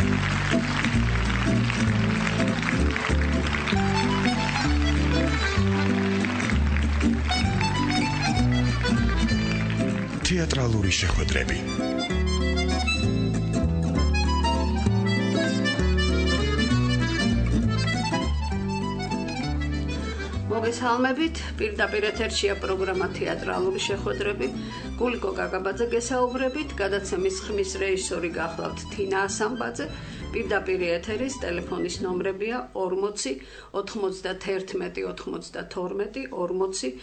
თეატრალური შეხვედრები. მოგესალმებით, პირდაპირ ეთერშია პროგრამა თეატრალური შეხვედრები. გულიკო გაგაბაძე გესაუბრებით, გადაცემის ხმის რეჟისორი გახლავთ თინა ასამბაძე. პირდაპირ ეთერის ტელეფონის ნომრებია 40 91 92 40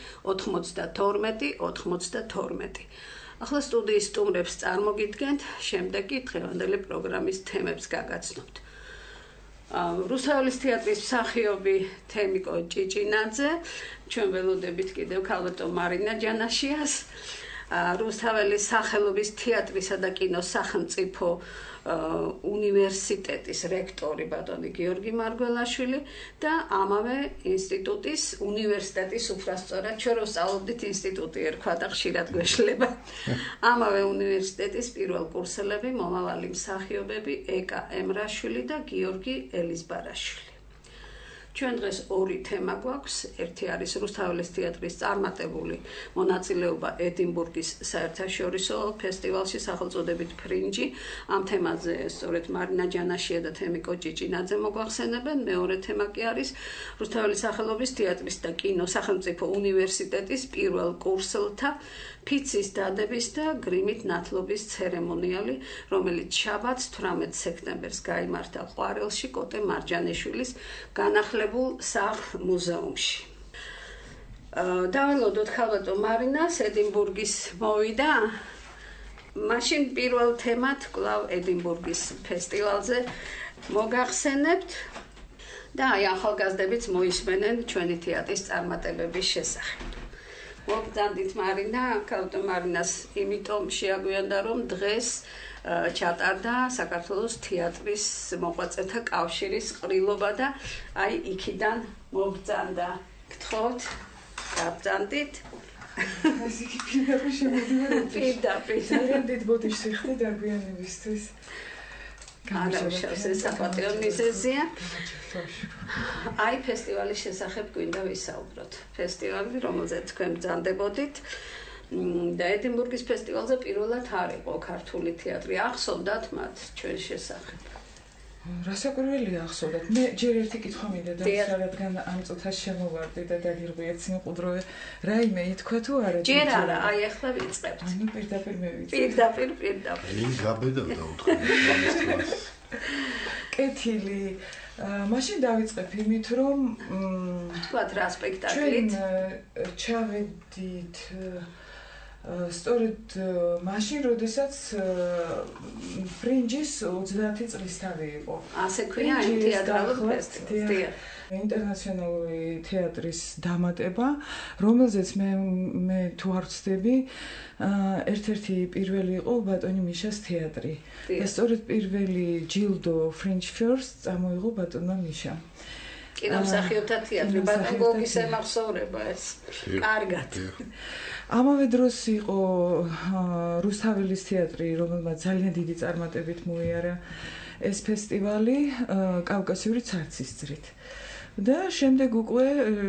92 92. ახლა სტუდიის სტუმრებს წარმოგიდგენთ, შემდეგ კი დღევანდელი პროგრამის თემებს გაგაცნობთ. რუსთაველის თეატრის მსახიობი თემიკო ჭიჭინაძე, ჩვენ ველოდებით კიდევ ქალბატონ მარინა ჯანაშიას, რუსთაველის სახელობის თეატრისა და კინოს სახელმწიფო უნივერსიტეტის რექტორი ბატონი გიორგი მარგველაშვილი და ამავე ინსტიტუტის უნივერსიტეტის უფროსწორად ჩვენ რო სწავლობდით ინსტიტუტი ერქვა და ხშირად გვეშლება. ამავე უნივერსიტეტის პირველკურსელები, მომავალი მსახიობები ეკა ემრაშვილი და გიორგი ელიზბარაშვილი. ჩვენ დღეს ორი თემა გვაქვს. ერთი არის რუსთაველის თეატრის წარმატებული მონაწილეობა ედინბურგის საერთაშორისო ფესტივალში სახელწოდებით ფრინჯი. ამ თემაზე სწორედ მარინა ჯანაშია და თემიკო ჭიჭინაძე მოგვახსენებენ. მეორე თემა კი არის რუსთაველის სახელობის თეატრის და კინოს სახელმწიფო უნივერსიტეტის პირველ კურსელთა ფიცის დადების და გრიმით ნათლობის ცერემონიალი, რომელიც შაბათს 18 სექტემბერს გაიმართა ყვარელში კოტე მარჯანიშვილის განახლებულ სახლ-მუზეუმში. დაველოდოთ ქალბატონ მარინას, ედინბურგის მოვიდა. მაშინ პირველ თემად კვლავ ედინბურგის ფესტივალზე მოგახსენებთ და აი ახალგაზრდებიც მოისმენენ ჩვენი თეატრის წარმატებების შესახებ. მოგძანდით მარინა, ქალბატონ მარინას იმიტომ შეაგვიანდა, რომ დღეს ჩატარდა საქართველოს თეატრის მოღვაწეთა კავშირის ყრილობა და აი იქიდან მოგძანდა. გთხოვთ, გაბძანდით. ეს იქ პირდაპირ შემოდიოდა. პირდაპირ. ძალიან დიდ ბოდიშს იხდი დაგვიანებისთვის. გამარჯობა, საპატიო მიზეზია. აი ფესტივალის შესახებ გვინდა ვისაუბროთ. ფესტივალი, რომელზეც თქვენ ბრძანდებოდით და ედინბურგის ფესტივალზე პირველად არ იყო ქართული თეატრი. ახსოვდათ მათ ჩვენ შესახებ? რასაკვირველია ახსოვდათ. მე ჯერ ერთი კითხვა მინდა და რადგან ამ წუთას შემოვარდი და დაგირღვიეთ სიმყუდროვე, რაიმე ითქვა თუ არა? ჯერ არა, აი ახლა ვიწყებთ. ანუ პირდაპირ მე ვიცი. პირდაპირ. ის გაბედავდა უთხრა. კეთილი. მაშინ დავიწყებ იმით, რომ თქვათ რა სპექტაკლით? ჩვენ ჩავედით სწორედ მაშინ, როდესაც ფრინჯის 30 წლისთავი იყო. ასე ქვია იმ თეატრალურ ფესტივალს. ინტერნაციონალური თეატრის დამატება, რომელზეც მე თუ არ ვცდები, ერთ-ერთი პირველი იყო ბატონი მიშას თეატრი. და სწორედ პირველი ჯილდო French First წამოიღო ბატონმა მიშამ. კინომსახიობთა თეატრი, ბატონ გოგის ემახსოვრება ეს. კარგად. ამავე დროს იყო რუსთაველის თეატრი, რომელმაც ძალიან დიდი წარმატებით მოიარა ეს ფესტივალი კავკასიური ცარცისძრით. და შემდეგ უკვე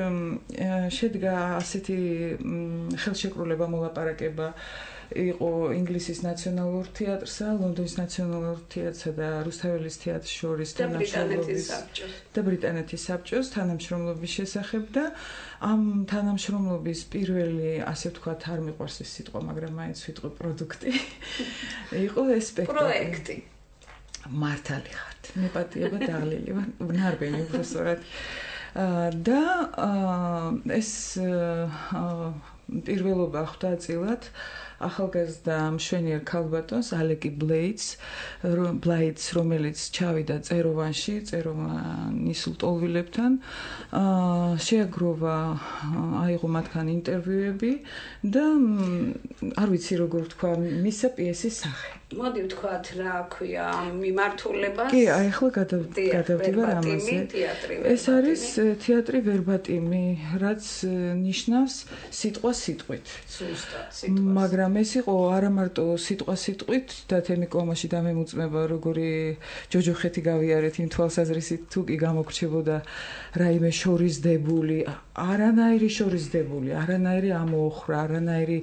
შედგა ასეთი ხელშეკრულება მოლაპარაკება იყო ინგლისის ნაციონალურ თეატრსა, ლონდონის ნაციონალურ თეატრსა და რუსთაველის თეატრის შორის და ბრიტანეთის საბჭოს თანამშრომლობის შესახებ და ამ თანამშრომლობის პირველი, ასე ვთქვათ, არ მიყვარს ეს სიტყვა, მაგრამ მაინც ვიტყვი პროდუქტი იყო ეს სპექტაკლი. პროექტი. მართალი ხართ. მე პატიება დაღლილი ვარ, ნარბენი უბრალოდ. და ეს პირველობა ხვდა წილად ახალგაზრდა მშვენიერ ქალბატონს ალეკი ბლაიდს, რომელიც ჩავიდა წეროვანში, წეროვანის ლტოლვილებთან, შეაგროვა, აიღო მათგან ინტერვიუები და არ ვიცი როგორ ვთქვა, მისცა პიესის სახე. მოდი ვთქვათ რა ქვია მიმართულებას. კი, აი ახლა გადავდივარ ამაზე. ეს არის თეატრი ვერბატიმი, რაც ნიშნავს სიტყვა სიტყვით. ზუსტად, მაგრამ მე სიყო არა მარტო სიტყვით და თემიკო ამაში დამემუწმება როგორი ჯოჯოხეთი გავიარეთ იმ თვალსაზრისით თუ კი გამოგრჩებოდა რაიმე შორისდებული არანაირი შორისდებული არანაირი ამოხრა არანაირი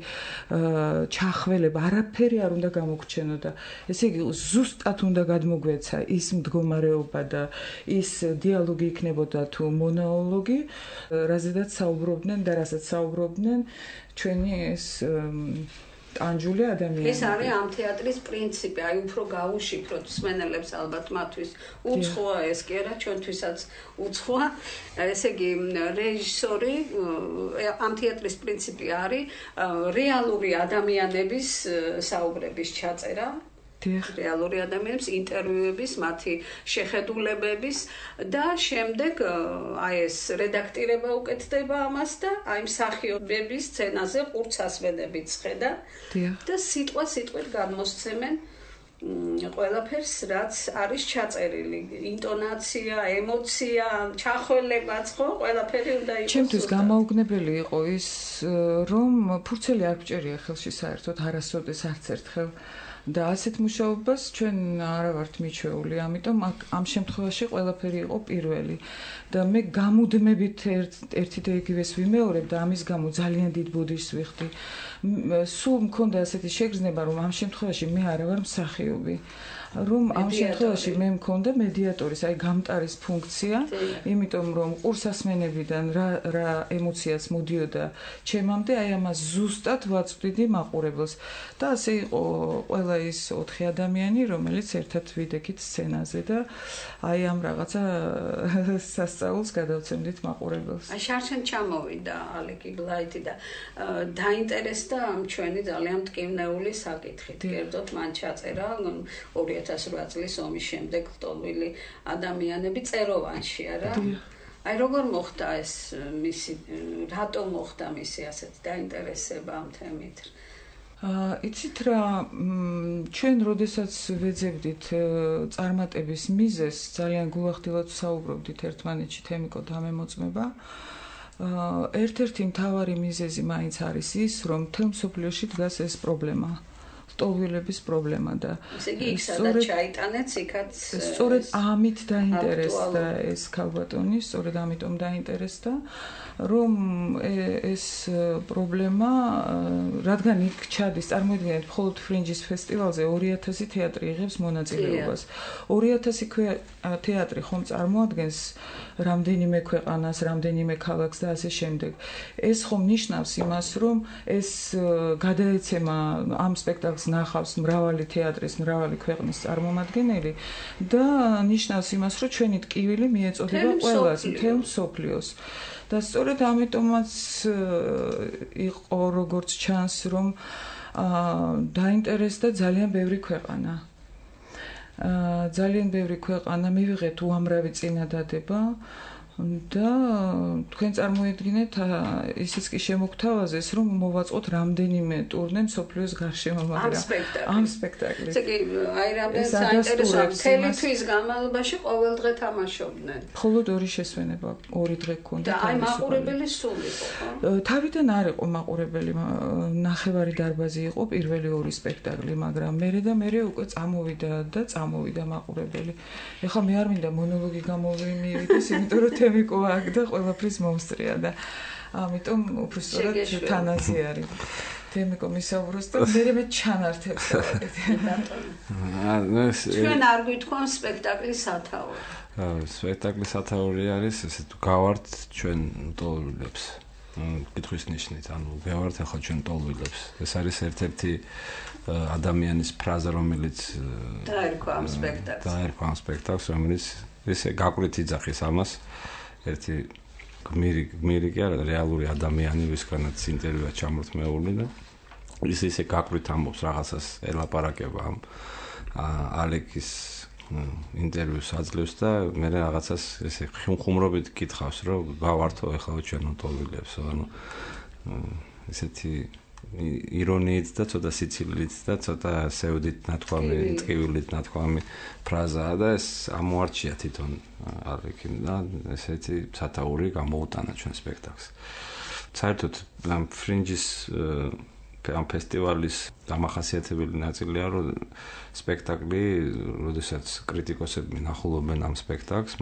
ჩახველება არაფერი არ უნდა გამოგრჩენოდა ესე იგი ზუსტად უნდა გადმოგვეცა ის მდგომარეობა და ის დიალოგი იქნებოდა თუ მონოლოგი რაზედაც საუბრობდნენ და რასაც საუბრობდნენ ჩვენი ეს ტანჯული ადამიანები. ეს არის ამ თეატრის პრინციპი, აი უფრო გაუშიფროთ მსმენელებს ალბათ მათთვის უცხოა ეს კი არა ჩვენთვისაც უცხოა. ესე იგი რეჟისორი ამ თეატრის პრინციპი არის რეალური ადამიანების საუბრების ჩაწერა. რეალური ადამიანების ინტერვიუების, მათი შეხედულებების და შემდეგ აი ეს რედაქტირება უკეთდება ამას და აი მსახიობების სცენაზე ყურს ასვენებით ხედა და სიტყვით გადმოსცემენ ყველაფერს, რაც არის ჩაწერილი, ინტონაცია, ემოცია, ჩახველებაც ხო, ყველაფერი უნდა იყოს. ჩემთვის გამაუგნებელი იყო ის, რომ ფურცელი არ გჭერია ხელში საერთოდ არასოდეს არც ერთხელ. და ასეთ მუშაობას ჩვენ არა ვართ მიჩვეული, ამიტომ ამ შემთხვევაში ყველაფერი იყო პირველი. და მე გამუდმებით ერთი და იგივეს ვიმეორებ და ამის გამო ძალიან დიდ ბოდიშს ვიხდი. სულ მქონდა ასეთი შეგრძნება, რომ ამ შემთხვევაში მე არა ვარ მსახიობი. რომ ამ შემთხვევაში მე მქონდა მედიატორის, აი გამტარის ფუნქცია, იმიტომ რომ ყურს ასმენებიდან რა ემოციაც მოდიოდა ჩემამდე, აი ამას ზუსტად ვაწვდიდი მაყურებელს. და ასე იყო ყველა ის 4 ადამიანი, რომელიც ერთად ვიდექით სცენაზე და აი ამ რაღაცა სასწაულს გადავცემდით მაყურებელს. აი შარშან ჩამოვიდა ალეკი ბლაითი და დაინტერესდა ამ ჩვენი ძალიან მტკივნეული საკითხით. კერძოდ მან ჩაწერა 2008 წლის ომის შემდეგ ლტოლვილი ადამიანები წეროვანში, არა? აი როგორ მოხდა ეს მისი რატომ მოხდა მისი ასეთი დაინტერესება ამ თემით? იცით რა, ჩვენ როდესაც ვეძებდით წარმატების მიზეზს, ძალიან გულახდილად საუბრობდით ერთმანეთში თემიკო დამემოწმება. ერთ-ერთი მთავარი მიზეზი მაინც არის ის, რომ მთელ მსოფლიოში დგას ეს პრობლემა. ლტოლვილების პრობლემა და ესე იგი სადაც ჩაიტანეთ, იქაც სწორედ ამით დაინტერესდა ეს ქალბატონი, სწორედ ამიტომ დაინტერესდა, რომ ეს პრობლემა, რადგან იქ ჩადის, წარმოიდგინეთ, მხოლოდ ფრინჯის ფესტივალზე 2000 თეატრი იღებს მონაწილეობას. 2000 თეატრი ხომ წარმოადგენს რამდენიმე ქვეყანას, რამდენიმე ქალაქს და ასე შემდეგ. ეს ხომ ნიშნავს იმას, რომ ეს გადაეცემა ამ სპექტაკლს ნახავს მრავალი თეატრის, მრავალი ქვეყნის წარმომადგენელი და ნიშნავს იმას, რომ ჩვენი ტკივილი მიეწოდება ყველას, მთელ მსოფლიოს. და სწორედ ამიტომაც იყო როგორც ჩანს, რომ დაინტერესდა ძალიან ბევრი ქვეყანა. ძალიან ბევრი ქვეყანა მივიღეთ უამრავი წინადადება და თქვენ წარმოიდგინეთ ისიც კი შემოგთავაზეს, რომ მოვაწყოთ რამდენიმე ტურნე მსოფლიოს გარშემო, მაგრამ ამ სპექტაკლით. ესე იგი, აი რამდენ საინტერესოა, მთელი თვის განმავლობაში ყოველ დღე თამაშობდნენ. მხოლოდ 2 შესვენება, 2 დღე გქონდა. და აი მაყურებელი სულ იყო, ხო? თავიდან არ იყო მაყურებელი, ნახევარი დარბაზი იყო პირველი 2 სპექტაკლი, მაგრამ მერე უკვე წამოვიდა მაყურებელი. ეხლა მე არ მინდა მონოლოგი გამოვიმივიდეს, იმიტომ რომ თემიკო აქ და ყველაფრის მომსწრია და ამიტომ უბრალოდ თანაზე არის. თემიკო მისაუბროს და მე ჩანართებს ჩვენ არ გვითქვამ სპექტაკლის სათაური. სპექტაკლის სათაური არის ესე თუ გავართ ჩვენ ლტოლვილებს. კითხვის ნიშნით, ანუ გავართ ახლა ჩვენ ლტოლვილებს. ეს არის ერთ-ერთი ადამიანის ფრაზა, რომელიც დაერქვა ამ სპექტაკლს, რომელიც ესე გაკვირით იძახის ამას. ერთი გმირი კი არა, რეალური ადამიანი, ვისგანაც ინტერვიუა ჩამორთმეული და ისე გაკვირით ამბობს რაღაცას ელაპარაკება ამ ალეკის ინტერვიუს აძლევს და მე რაღაცას ესე ხუმრობით გითხავს, რომ გავართო ახლა ჩვენ ლტოლვილებს, ანუ ესეთი ირონიით და ცოტა სიცილით და ცოტა სევდით ნათქვამი, ტკივილით ნათქვამი ფრაზაა და ეს ამოარჩია თვითონ ალეკიმ და ესეთი სათაური გამოუტანა ჩვენ სპექტაკლს. საერთოდ ამ ფრინჯის ამ ფესტივალის დამახასიათებელი ნაწილია, რომ სპექტაკლი, როდესაც კრიტიკოსები ნახულობენ ამ სპექტაკლს,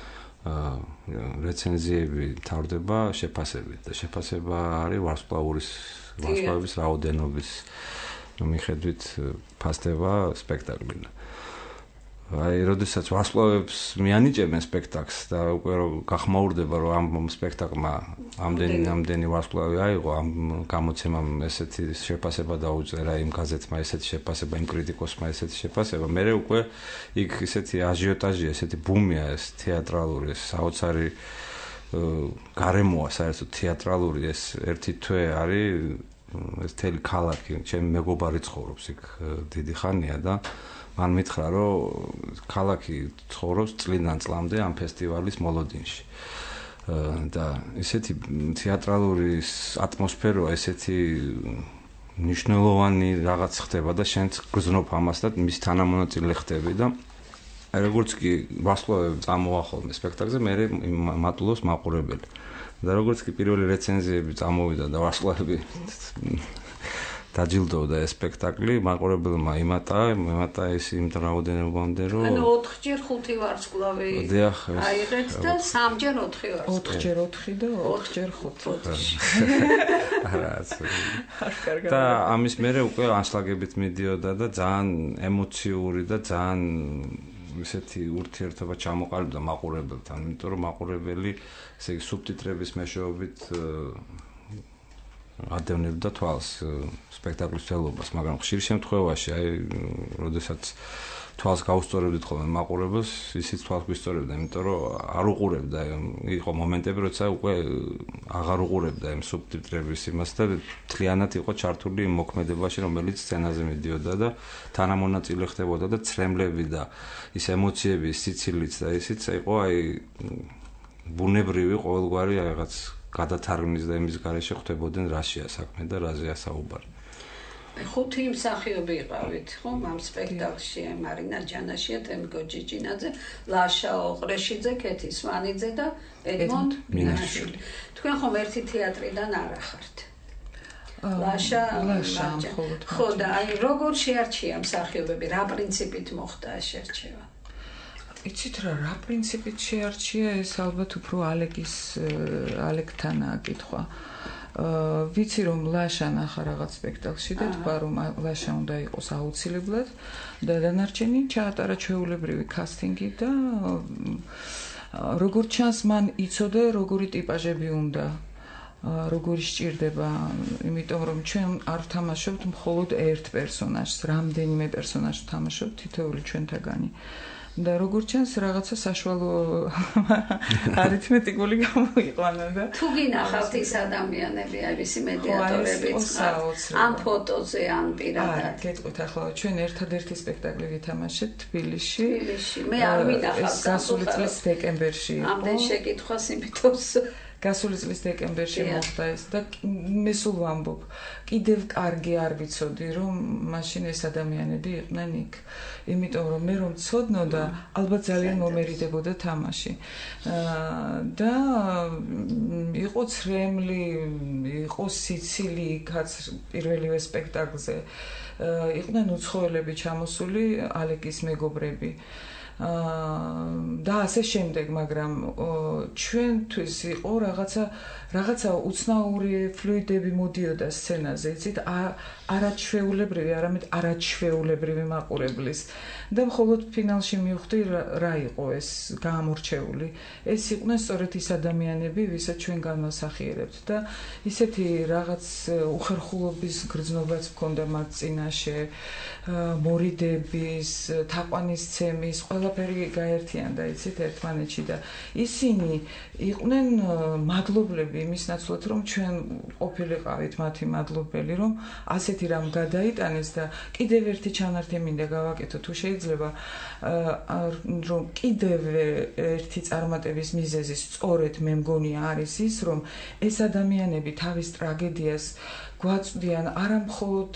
რეცენზიები თავდება შეფასებით და შეფასება არის ვარსკვლავების რაოდენობის მიხედვით ფასდება სპექტაკლი. აი, როდესაც ვარსკვლავებს მიანიჭებენ სპექტაკლს და უკვე გახმაურდება, რომ ამ სპექტაკლმა ამდენი ვარსკვლავი აიღო, ამ გამოცემამ ესეთი შეფასება დაუწერა, იმ გაზეთმა ესეთი შეფასება, იმ კრიტიკოსმა ესეთი შეფასება, მე უკვე იქ ისეთი აჟიოტაჟია, ესეთი ბუმია ეს თეატრალური, ეს საოცარი გარემოა, საერთოდ თეატრალური ეს ერთი თვე არის, ეს მთელი ქალაქი, ჩემი მეგობარი ცხოვრობს იქ დიდი ხანია და მან მითხრა, რომ ქალაქი ცხოვრობს წლიდან წლამდე ამ ფესტივალის მოლოდინში. და ესეთი თეატრალური ატმოსფეროა, ესეთი მნიშვნელოვანი რაღაც ხდება და შენც გრძნობ ამას და მის თანამონაწილე ხდები და როგორც კი ვარსკვლავები წამოახოლმე სპექტაკლზე, მე მატულობს მაყურებელი. და როგორც კი პირველი რეცენზიები წამოვიდა და ვარსკვლავები დაჯილდოვდა ეს სპექტაკლი, მაყურებელმა იმატა ეს იმ რაოდენობამდე, რომ 4-ჯერ 5 ვარსკვლავი აიღეთ და 3-ჯერ 4 ვარსკვლავი. 4-ჯერ 4 და 4-ჯერ 5. და ამის მერე უკვე ანშლაგებით მიდიოდა და ძალიან ემოციური და ძალიან ისეთი ურთიერთობა ჩამოყალიბდა მაყურებელთან, იმიტომ რომ მაყურებელი ესე იგი სუბტიტრების მეშვეობით ადევნებდა თვალს სპექტაკლის თელობას, მაგრამ ხშირ შემთხვევაში, აი, როდესაც თვალს გაუსწორებდით ხოლმე მაყურებელს, ისიც თვალს გვისწორებდა, იმიტომ რომ არ უყურებდა, იყო მომენტები, როცა უკვე აღარ უყურებდა იმ სუბტიტრების იმას და მთლიანად იყო ჩართული იმ მოქმედებაში, რომელიც სცენაზე მიდიოდა და თანამონაწილე ხდებოდა და ცრემლები და ის ემოციები, სიცილიც და ისიც იყო, აი, ბუნებრივი ყოველგვარი რაღაც გადათარგმნის და იმის გარეშე ხვდებოდნენ რაშია საქმე და რაზეა საუბარი. 5 მსახიობი იყავით, ხო, ამ სპექტაკლში, მარინა ჯანაშია, თემგო ჯიჯინაძე, ლაშა ოყრეშიძე, კეთი სვანიძე და ედმონდ მინაშვილი. თქვენ ხომ ერთი თეატრიდან არ ახართ? ლაშა მხოლოდ. ხო, და აი როგორ შეარჩია მსახიობები, რა პრინციპით მოხდა შერჩევა? იცით რა პრინციპით შეარჩია ეს ალბათ უფრო ალეკთანაა კითხვა. ვიცი რომ ლაშა ნახა რაღაც სპექტაკლში და თქვა რომ ლაშა უნდა იყოს აუცილებლად და დანარჩენი ჩაატარა ჩვეულებრივი კასტინგი და როგორც ჩანს მან იცოდა როგორი ტიპაჟები უნდა როგორი სჭირდება, იმიტომ რომ ჩვენ არ ვთამაშობთ მხოლოდ ერთ პერსონაჟს, რამდენიმე პერსონაჟს ვთამაშობთ თითოეული ჩვენთაგანი. და როგორც ჩანს რაღაცა საშუალო არითმეტიკული გამოიყვანა და თუ გინახავთ ის ადამიანები, აი ვისი მედიატორებიც ამ ფოტოზე ან პირადად. გეტყვით ახლა ჩვენ ერთადერთი სპექტაკლი ვითამაშეთ თბილისში. მე არ ვინახავთ გასული წლის დეკემბერში. ამდენ შეკითხვას იმითოს გასული წლის დეკემბერში მოხდა ეს და მე სულ ვამბობ, კიდევ კარგი არ ვიცოდი რომ მაშინ ეს ადამიანები იყვნენ იქ. იმიტომ რომ მე რომ ცოდნოდა, ალბათ ძალიან მომერიდებოდა თამაში. და იყო ცრემლი, იყო სიცილი იქაც პირველივე სპექტაკლზე. იყვნენ უცხოელები ჩამოსული, ალეკის მეგობრები. და ასე შემდეგ, მაგრამ ჩვენთვის იყო რაღაცა უცნაური ფლუიდები მოდიოდა სცენაზე, იცით, არაჩვეულებრივი, არამედ არაჩვეულებრივი მაყურებლის. და მხოლოდ ფინალში მივხვდი რა იყო ეს გაამორჩეული. ეს იყვნენ სწორედ ის ადამიანები, ვისაც ჩვენ განვასახიერებთ და ისეთი რაღაც უხერხულობის გრძნობაც მქონდა მათ წინაშე, მორიდების, თაყვანისცემის, ყველაფერი გაერთიანდა, იცით, ერთმანეთში და ისინი იყვნენ მადლობლები იმის ნაცვლად, რომ ჩვენ ყოფილიყავით მათი მადლობელი, რომ ასეთი რამ გადაიტანეს და კიდევ ერთი ჩანართი მინდა გავაკეთო, თუ შეიძლება, რომ კიდევ ერთი წარმატების მიზეზი სწორედ მე მგონია არის ის, რომ ეს ადამიანები თავის ტრაგედიას გვაწვდიან არა მხოლოდ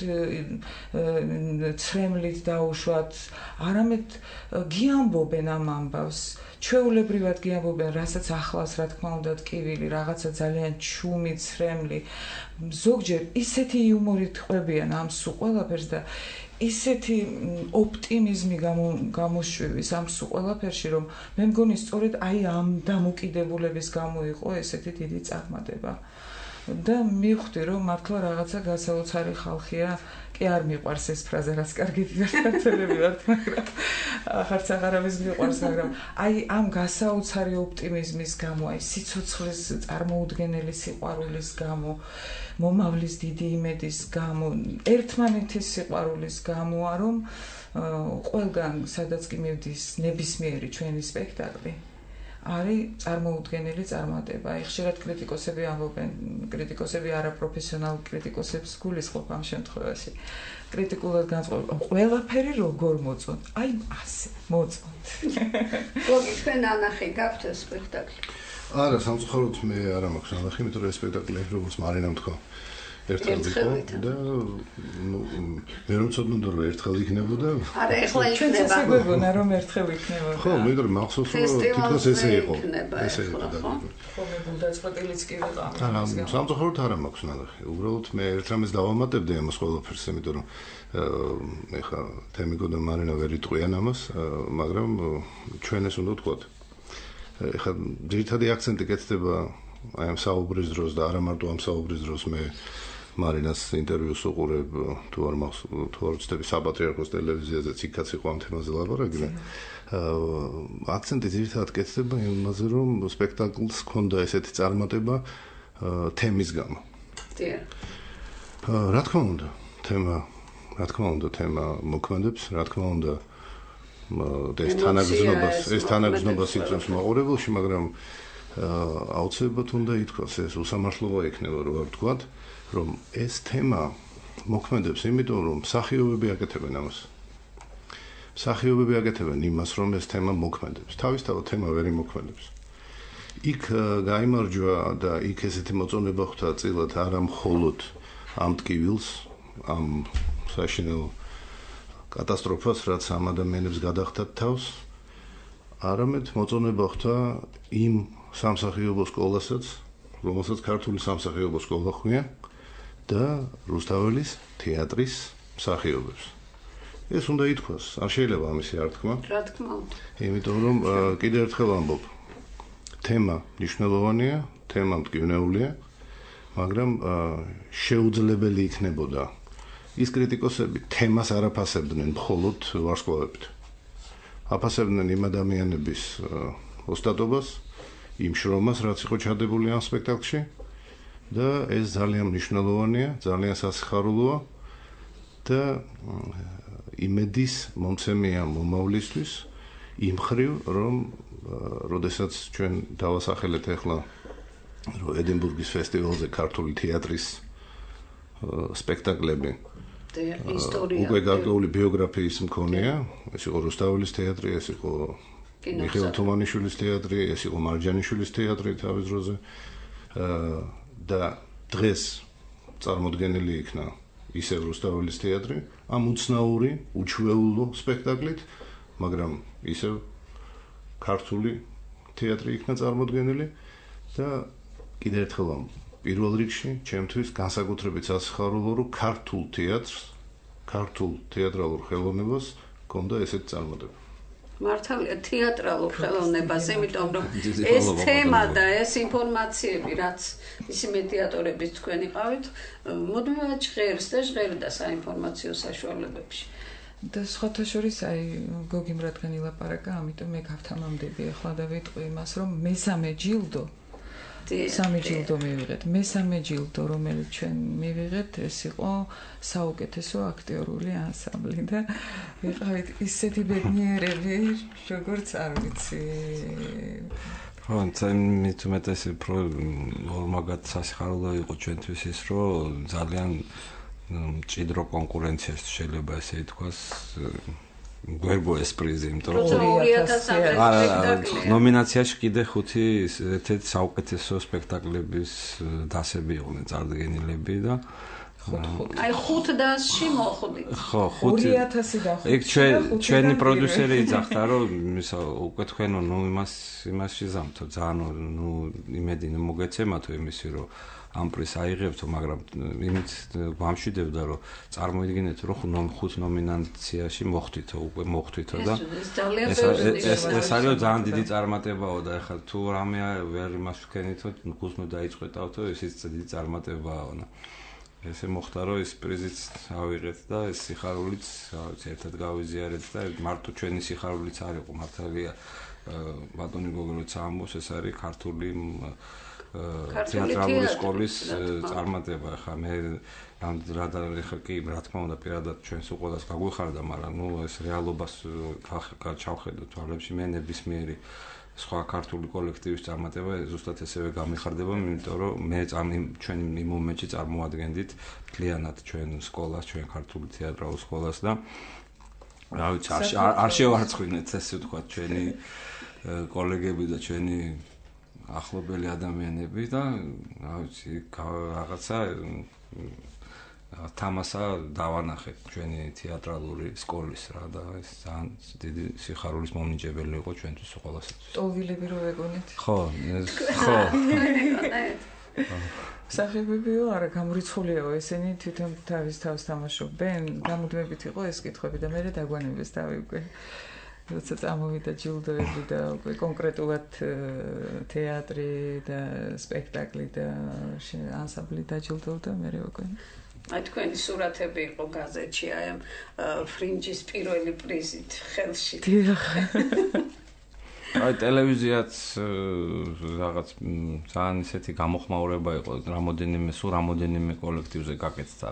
ცრემლით დაუშვათ, არამედ გიამბობენ ამ ამბავს. ჩვეულებრივად გიამბობენ, რასაც ახლავს, რა თქმა უნდა, ტკივილი, რაღაცა ძალიან ჩუმი, ცრემლი. ზოგჯერ ისეთი იუმორით ყვებიან ამ სულ ყველაფერს და ისეთი ოპტიმიზმი გამოსშვივის ამ სულ ყველაფერში, რომ მე მგონი სწორედ აი ამ დამოკიდებულების გამო იყო ესეთი დიდი წარმატება. და მივხვდი, რომ მართლა რაღაცა გასაოცარი ხალხია. კი არ მიყვარს ეს ფრაზა, რაც კარგი გასაცდელი ვართ, მაგრამ ახარც აღარავის მიყვარს, მაგრამ აი ამ გასაოცარი ოპტიმიზმის გამო, აი სიცოცხლის წარმოუდგენელი სიყვარულის გამო, მომავლის დიდი იმედის გამო, ერთმანეთის სიყვარულის გამოა, რომ ყველგან სადაც კი მივდის ნებისმიერი ჩვენი სპექტაკლი არის წარმოუდგენელი წარმატება. აი ხშირად კრიტიკოსები ამბობენ, კრიტიკოსები არაპროფესიონალ კრიტიკოსებს გულისხმობ ამ შემთხვევაში. კრიტიკულად განწყობენ, ყველაფერი როგორ მოწონთ? აი ასე, მოწონთ. გოგი, თქვენ ანახი გაქვთ ეს სპექტაკლი? არა, სამწუხაროდ მე არა მაქვს ანახი, იმიტომ რომ ეს სპექტაკლი როგორც მარინამ თქვა, ერთხელ იყო და მე რომ ცოდნოდა რომ ერთხელ იქნებოდა. არა, ეხლა იქნება. შეგვეგონა რომ ერთხელ იქნებოდა. ხო, მე რომ მახსოვს რომ თითქოს ესე იყო. ესე იყო და ხო, მე გულდაწყვეტილიც კი ვიყავ. არა, სამწუხაროდ არა მაქვს ნახე. უბრალოდ მე ერთ რამეს დავამატებდი ამას ყველაფერს, იმიტომ რომ ეხლა თემიგო და მარინა ვერ იტყვიან ამას, მაგრამ ჩვენ ეს უნდა ვთქვათ. ეხლა ძირითადი აქცენტი კეთდება აი ამ საუბრის დროს და არა მარტო ამ საუბრის დროს მე მარინას ინტერვიუს უყურებ თუ არ ვცდები საპატრიარქოს ტელევიზიაზეც იქაც იყო ამ თემაზე ლაპარაკი და აქცენტი ძირითადად კეთდება იმაზე რომ სპექტაკლს ჰქონდა ესეთი წარმატება თემის გამო. რა თქმა უნდა თემა მოქმედებს, რა თქმა უნდა ეს თანაგზნობას იწვევს მაყურებელში, მაგრამ აუცილებლად უნდა ითქვას, ეს უსამართლობა იქნება რო ვთქვათ, რომ ეს თემა მოქმედებს, იმიტომ რომ მსახიობები აკეთებენ ამას. მსახიობები აკეთებენ იმას, რომ ეს თემა მოქმედებს. თავისთავად თემა ვერ მოქმედებს. იქ გაიმარჯვა და იქ ესეთი მოწონება ხვდა წილად არა მხოლოდ ამ ტკივილს, ამ საშინელ კატასტროფას, რაც ამ ადამიანებს გადახდათ თავს, არამედ მოწონება ხვდა იმ სამსახიობო სკოლასაც, რომელსაც ქართული სამსახიობო სკოლა ჰქვია და რუსთაველის თეატრის მსახიობებს. ეს უნდა ითქვას, არ შეიძლება ამისი არ თქვა. რა თქმა უნდა. იმიტომ რომ კიდევ ერთხელ ამბობ, თემა მნიშვნელოვანია, თემა მტკივნეულია, მაგრამ შეუძლებელი იქნებოდა ის კრიტიკოსები თემას არ აფასებდნენ მხოლოდ ვარსკვლავებით. აფასებდნენ იმ ადამიანების ოსტატობას, იმ შრომას, რაც იყო ჩადებული ამ სპექტაკლში და ეს ძალიან მნიშვნელოვანია, ძალიან სასიხარულოა და იმედის მომცემია მომავლისთვის იმ ხრივ, რომ როდესაც ჩვენ დავასახელეთ ახლა რომ ედინბურგის ფესტივალზე ქართული თეატრის სპექტაკლები უკვე გარკვეული ბიოგრაფიის მქონეა, ეს იყო რუსთაველის თეატრი, ეს იყო მიხეილ თუმანიშვილის თეატრი, ეს იყო მარჯანიშვილის თეატრი თავის დროზე და დღეს წარმოდგენილი იქნა ისევ რუსთაველის თეატრი ამ უცნაური, უჩვეულო სპექტაკლით, მაგრამ ისევ ქართული თეატრი იქნა წარმოდგენილი და კიდევ ერთხელ პირველ რიგში ჩემთვის განსაკუთრებით სასიხარულო რომ ქართულ თეატრს, ქართულ თეატრალურ ხელოვნებას ჰქონდა ესეთი წარმატება. მართალია თეატრალურ ხელოვნებას, იმიტომ რომ ეს თემა და ეს ინფორმაციები, რაც ისი მედიატორების თქვენ იყავით, მუდმივად ჟღერს და ჟღერდა საინფორმაციო საშუალებებში. და სხვათა შორის აი გოგიმ რადგან ილაპარაკა, ამიტომ მე გავთამამდები ახლა და ვიტყვი იმას, რომ მესამე ჯილდო სამი ჯილდო მივიღეთ. მესამე ჯილდო, რომელიც ჩვენ მივიღეთ, ეს იყო საუკეთესო აქტიორული ანსამბლი და ვიყავით ისეთი ბედნიერები, როგორც არ ვიცი. ხო, მით უმეტეს მაგათ სასიხარულო იყო ჩვენთვის ის, რომ ძალიან მჭიდრო კონკურენციას შეიძლება ესე ითქვას გვერგო ეს პრიზი, იმიტომ რომ ნომინაციაში კიდე 5 ერთ-ერთი საუკეთესო სპექტაკლების დასები იყვნენ წარდგენილები და აი 5 დასში მოხვდით. ხო, 2000 დახვდით. იქ ჩვენი პროდიუსერი იძახდა, რომ უკვე თქვენო, იმაში ზამთო, ძალიან იმედი მოგეცემათო იმისი, რომ ამ პრიზს აიღებთო, მაგრამ იმით ვამშვიდებდა, რომ წარმოიდგინეთ, რომ 5 ნომინაციაში მოხვდითო, უკვე მოხვდითო და ეს არის ძალიან დიდი წარმატებაო და ეხლა თუ რამე ვერ იმას ვქენითო, გულს დაიწყეთავთო, ესეც დიდი წარმატებაა. ესე მოხდა, რომ ეს პრიზიც ავიღეთ და ეს სიხარულიც, ერთად გავიზიარეთ და მარტო ჩვენი სიხარულიც არ იყო, მართალია ბატონი გოგოლოც ამბობს, ეს არის ქართული თეატრალური სკოლის წარმატება. ხა მე რა კი რა თქმა უნდა პირადად ჩვენს უყოლას გაგვიხარდა, მაგრამ ეს რეალობას ჩავხედო თვალებში მე ნებისმიერი სხვა ქართული კოლექტივის წარმატება ზუსტად ესევე გამიხარდება, იმიტომ რომ მე ჩვენ იმ მომენტში წარმოადგენდით მთლიანად ჩვენ სკოლას, ჩვენ ქართული თეატრალურ სკოლას და რა ვიცი, არ შევარცხვინეთ ესე ვთქვათ ჩვენი კოლეგები და ჩვენი ახლობელი ადამიანები და რა ვიცი, რაღაცა თამასა დავანახეთ ჩვენი თეატრალური სკოლის რა და ეს ძალიან დიდი სიხარულის მომნიჭებელი იყო ჩვენთვის ყველასათვის. ტოვილები რო ეგონეთ? ხო. სახებებიო, არა გამორიცხულიაო, ესენი თვითონ თავის თავს თამაშობენ, გამუდმებით იყო ეს კითხვები და მე დაგვანებეს თავი უკვე. როცა წამოვიდა ჯილდოები და უკვე კონკრეტულად თეატრი და სპექტაკლი და ანსამბლი დაჯილდოვდა მე უკვე. აი თქვენი სურათები იყო გაზეთში, აი ამ ფრინჯის პირველი პრიზით ხელში. აი ტელევიზიაც რაღაც ძალიან ისეთი გამოხმაურება იყო, რამოდენიმე კოლექტივზე გაკეთდა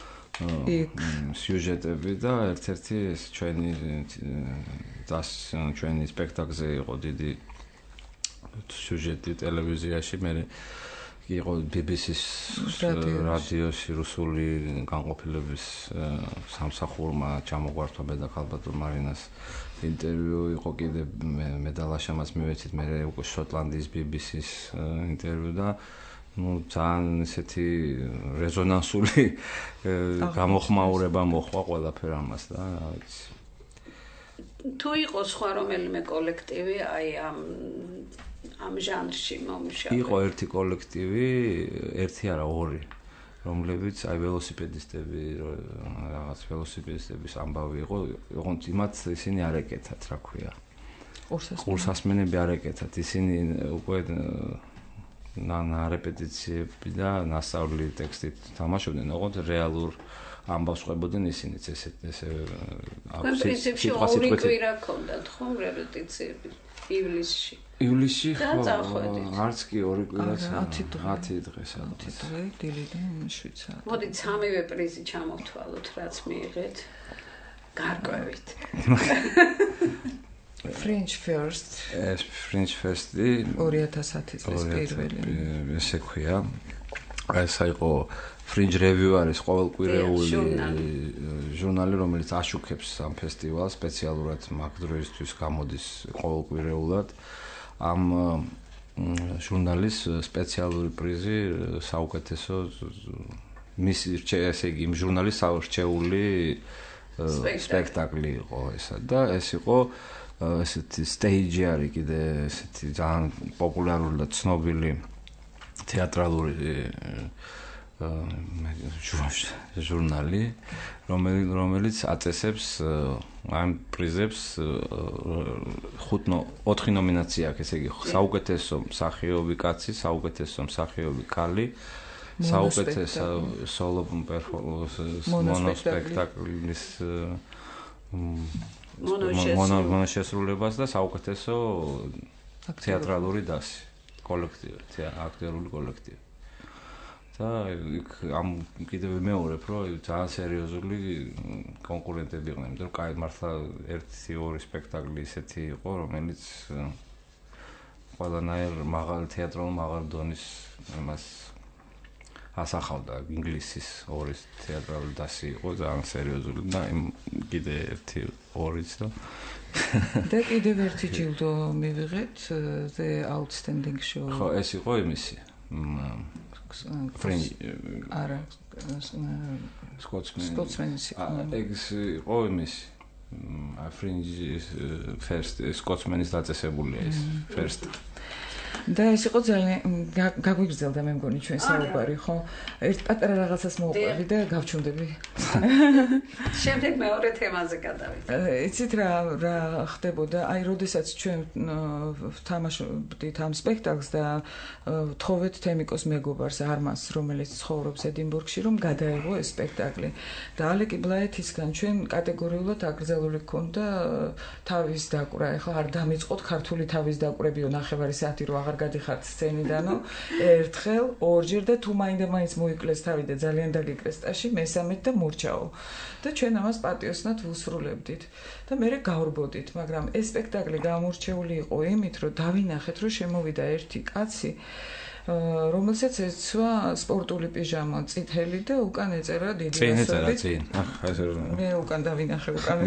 სიუჟეტები და ერთ-ერთი ეს ჩვენი სპექტაკლზე იყო დიდი სიუჟეტი ტელევიზიაში, მე იყო BBC-ის რადიოში რუსული განყოფილების სამსახურმა ჩამოგვართვა ბედაქალბატონ მარინას ინტერვიუ იყო კიდე მე დალაშამაც მივეცით, მე უკვე შოტლანდიის BBC-ის ინტერვიუ და ძალიან ესეთი რეზონანსული გამოხმაურება მოხდა ყველაფერ ამას და რა ვიცი. თუ იყო სხვა რომელიმე კოლექტივი აი ამ ჟანრში მომუშავე? იყო ერთი კოლექტივი, ერთი არა, ორი, რომლებიც აი ველოსიპედისტები, რაღაც ველოსიპედისტების ამბავი იყო, ოღონდ იმათ ისინი არ ეკეთათ, რა ქვია. ყურსასმენები არ ეკეთათ, ისინი უკვე რეპეტიციები და ნასწავლი ტექსტით თამაშობდნენ, ოღონდ რეალურ ამბავს ყვებოდნენ ისინიც ესე პრინციპში ორი კვირა ჰქონდათ ხომ რეპეტიციები ივლისში ხო არც კი ორი კვირაც 10 დღეს დილიდან 7 საათი. მოდით სამივე პრიზი ჩამოვთვალოთ, რაც მიიღეთ გარკვევით. French First. French First-ი 2010 წლის პირველი. ესე ქვია. ეს იყო Fringe Review არის ყოველკვირეული ჟურნალი, რომელიც აშუქებს ამ ფესტივალს, სპეციალურად მაგ დროისთვის გამოდის ყოველკვირეულად. ამ ჟურნალის სპეციალური პრიზი საუკეთესო მის ესე იგი იმ ჟურნალის საურჩეული სპექტაკლი იყო ესა და ეს იყო ესეთი stage არის კიდე ესეთი ძალიან პოპულარული და ცნობილი თეატრალური ჟურნალი, რომელიც აწესებს ამ პრიზებს 4 ნომინაცია აქვს, ესე იგი საუკეთესო მსახიობი კაცი, საუკეთესო მსახიობი ქალი, საუკეთესო სოლო პერფორმანსი, მონოსპექტაკლის მონოშესრულებას და საუკეთესო თეატრალური დასი, კოლექტივი, აქტიორული კოლექტივი. და ამ კიდევ მეორებ, რომ ძალიან სერიოზული კონკურენტები იყვნენ, იმიტომ რომ კაი მართლა 1-2 სპექტაკლი ისეთი იყო, რომელიც ყველანაირ მაღალ თეატრალურ მაღალ დონის იმას ასახავდა. ინგლისის 2 თეატრალური დასი იყო ძალიან სერიოზული და კიდე 1-2-იც და და კიდევ ერთი ჯილდო მივიღეთ The Outstanding Show. ხო, ეს იყო იმისი. სკოტსმენის იყო. ეგ იყო იმის Fringe first სკოტსმენის დაწესებულია ეს first და ეს იყო ძალიან გაგვიგრძელდა მე მგონი ჩვენ საუბარი ხო ერთ პატარა რაღაცას მოვყვები და გავჩუნდები შემდეგ მეორე თემაზე გადავიდეთ იცით რა ხდებოდა აი როდესაც ჩვენ თამაშობდით ამ სპექტაკლს და თხოვეთ თემიკოს მეგობარს არმას რომელიც ცხოვრობს ედინბურგში რომ გადაეღო ეს სპექტაკლი და ალეკი ბლაეთისგან ჩვენ კატეგორიულად აკრძალული ქონდა თავის დაკვრა ეხლა არ დამიწყოთ ქართული თავის დაკვრებიო ნახევარი საათი რო აღარ გადიხართ სცენიდანო ერთხელ ორჯერ და თუ მაინდა-მაინც მოიკლეს თავი და ძალიან დაგიკრეს ტაში მესამედ და მურჩაო და ჩვენ ამას პატიოსნად ვუსრულებდით და მე გავრბოდით მაგრამ ეს სპექტაკლი გამორჩეული იყო იმით რომ დავინახეთ რომ შემოვიდა ერთი კაცი რომელსაც ეცვა სპორტული პიჟამა წითელი და უკან ეწერა დიდი მასალით მე უკან დავინახე უკან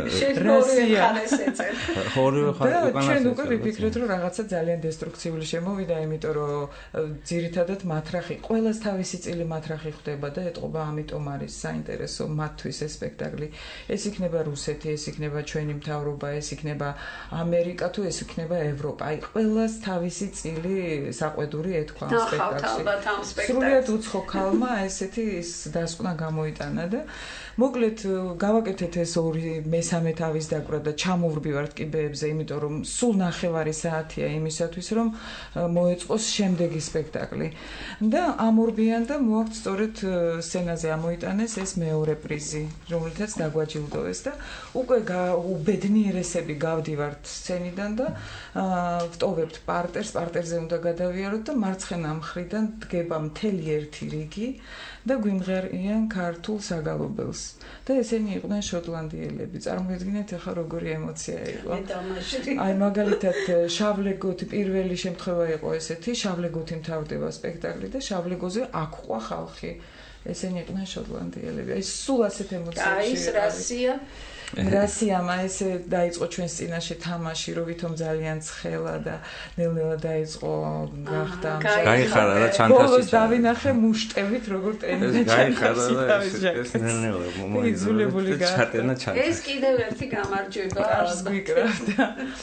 რასია ორივე ხალხი უკან ჩვენ უკვე ვიფიქრეთ რომ რაღაცა ძალიან დესტრუქციული შემოვიდა იმიტომ რომ ძირითადად მათრახი ყველას თავისი წილი მათრახი ხდება და ეტყობა ამიტომ არის საინტერესო მათთვის ეს სპექტაკლი ეს იქნება რუსეთი ეს იქნება ჩვენი მთავრობა ეს იქნება ამერიკა თუ ეს იქნება ევროპა აი ყველას თავისი წილი საყვედური სპექტაკლში. სრულიად უცხო ქალმა ესეთი დასკვნა გამოიტანა და მოკლედ გავაკეთეთ ეს ორი მესამე თავის დაკვრა და ჩამოვრბივართ კიბეებზე, იმიტომ რომ სულ ნახევარი საათია იმისათვის რომ მოეწყოს შემდეგი სპექტაკლი. და ამორბიან და მოაქვთ სწორედ სცენაზე ამოიტანეს ეს მეორე პრიზი, რომელთაც დაგვაჯილდოვეს და უკვე უბედნიერესები გავდივართ სცენიდან და ვტოვებთ პარტერზე უნდა გადავიაროთ და მარცხენა მხრიდან დგება მთელი ერთი რიგი და გვიმღერიან ქართულ საგალობელს და ესენი იყვნენ შოტლანდიელები. წარმოიდგინეთ ახლა როგორი ემოცია იყო. აი მაგალითად შავლეგოთი პირველი შემთხვევა იყო ესეთი, შავლეგოთი მთავრდება სპექტაკლი და შავლეგოზე აქყვა ხალხი. ესენი იყვნენ შოტლანდიელები. აი სულ ასეთ ემოციებში. აი ეს რასია რასიამ ესე დაიწყო ჩვენს წინაშე თამაში, რომ ვითომ ძალიან ცხელა და ნელ-ნელა დაიწყო გახდა გაიხარა და ჩანთაში. ბოლოს დავინახე მუშტებით როგორ ტენინა ჩანთაში. ეს ნელ-ნელა იძულებული ჩატენა ჩანთაში. ეს კიდევ ერთი გამარჯვება არს გვიკრავდა.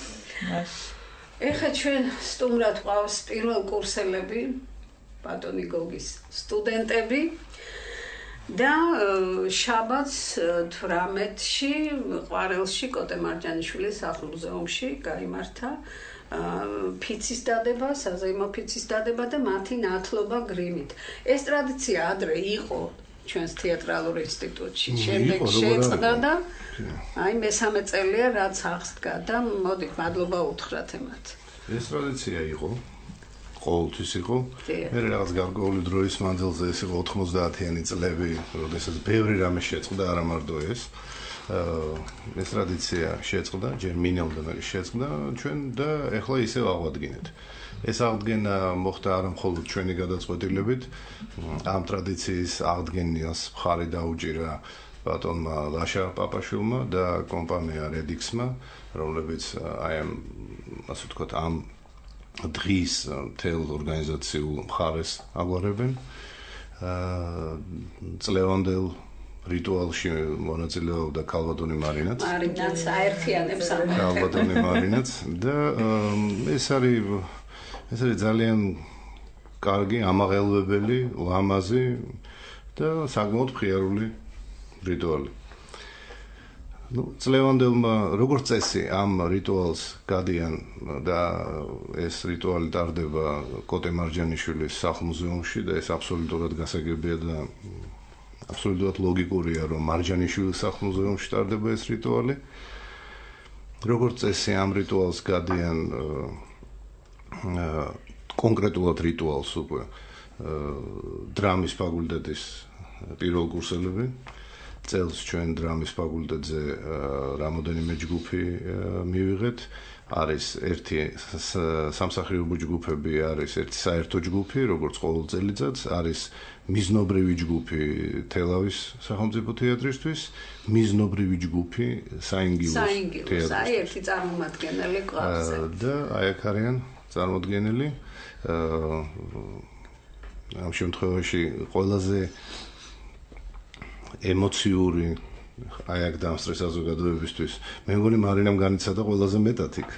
ეხლა ჩვენ სტუმრად ყავს პირველ კურსელები ბატონი გოგის სტუდენტები და შაბათს 18-ში ყვარელში კოტე მარჯანიშვილის სახლ-მუზეუმში გაიმართა ფიცის დადება, საზეიმო ფიცის დადება და მათი ნათლობა გრიმით. ეს ტრადიცია ადრე იყო ჩვენს თეატრალურ ინსტიტუტში. შემდეგ შეწყდა და აი მესამე წელია რაც აღსდგა და მოდით მადლობა უთხრათ ემათ. ეს ტრადიცია იყო ყოველთვის იყო. მე რაღაც გარკვეული დროის მანძილზე ეს იყო 90-იანი წლები, როდესაც ბევრი რამე შეწყდა, არა მარტო ეს. ეს ტრადიცია შეწყდა, ჯერ მინიმუმ და შეწყდა ჩვენ და ეხლა ისევ აღვადგინეთ. ეს აღდგენა მოხდა არა მხოლოდ ჩვენი გადაწყვეტილებით, ამ ტრადიციის აღდგენას მხარი დაუჭირა ბატონმა ლაშა პაპაშვილმა და კომპანია Redix-მა, რომლებიც აი ამ ასე ვთქვათ ამ დღის თელ ორგანიზაციულ მხარეს აგვარებენ. წლევანდელ რიტუალში მონაწილეობდა კალბატონი მარინაც. მარინაც აერთიანებს ამათ. კალბატონი მარინაც და ეს არის ძალიან კარგი, ამაღელვებელი, ლამაზი და საკმაოდ მხიარული რიტუალი. წლევანდელმა როგორც წესი ამ რიტუალს გადიან და ეს რიტუალი ტარდება კოტე მარჯანიშვილის სახლ-მუზეუმში და ეს აბსოლუტურად გასაგებია და აბსოლუტურად ლოგიკურია რომ მარჯანიშვილის სახლ-მუზეუმში ტარდება ეს რიტუალი. როგორც წესი ამ რიტუალს გადიან კონკრეტულად რიტუალს უკვე დრამის ფაკულტეტის პირველ კურსელები. წელს ჩვენ დრამის ფაკულტეტზე რამოდენიმე ჯგუფი მივიღეთ. არის ერთი სამსახიობო ჯგუფები, არის ერთი საერთო ჯგუფი, როგორც ყოველ წელიწადს, არის მიზნობრივი ჯგუფი თელავის სახელმწიფო თეატრისთვის, მიზნობრივი ჯგუფი საინგილოს თეატრისთვის. აი ერთი წარმომადგენელი ყავს. და აი აქ არიან წარმოდგენილი. ამ შემთხვევაში ყველაზე ემოციური აი აქ დამსწრე საზოგადოებისთვის. მე მგონი მარინამ განიცადა ყველაზე მეტად იქ.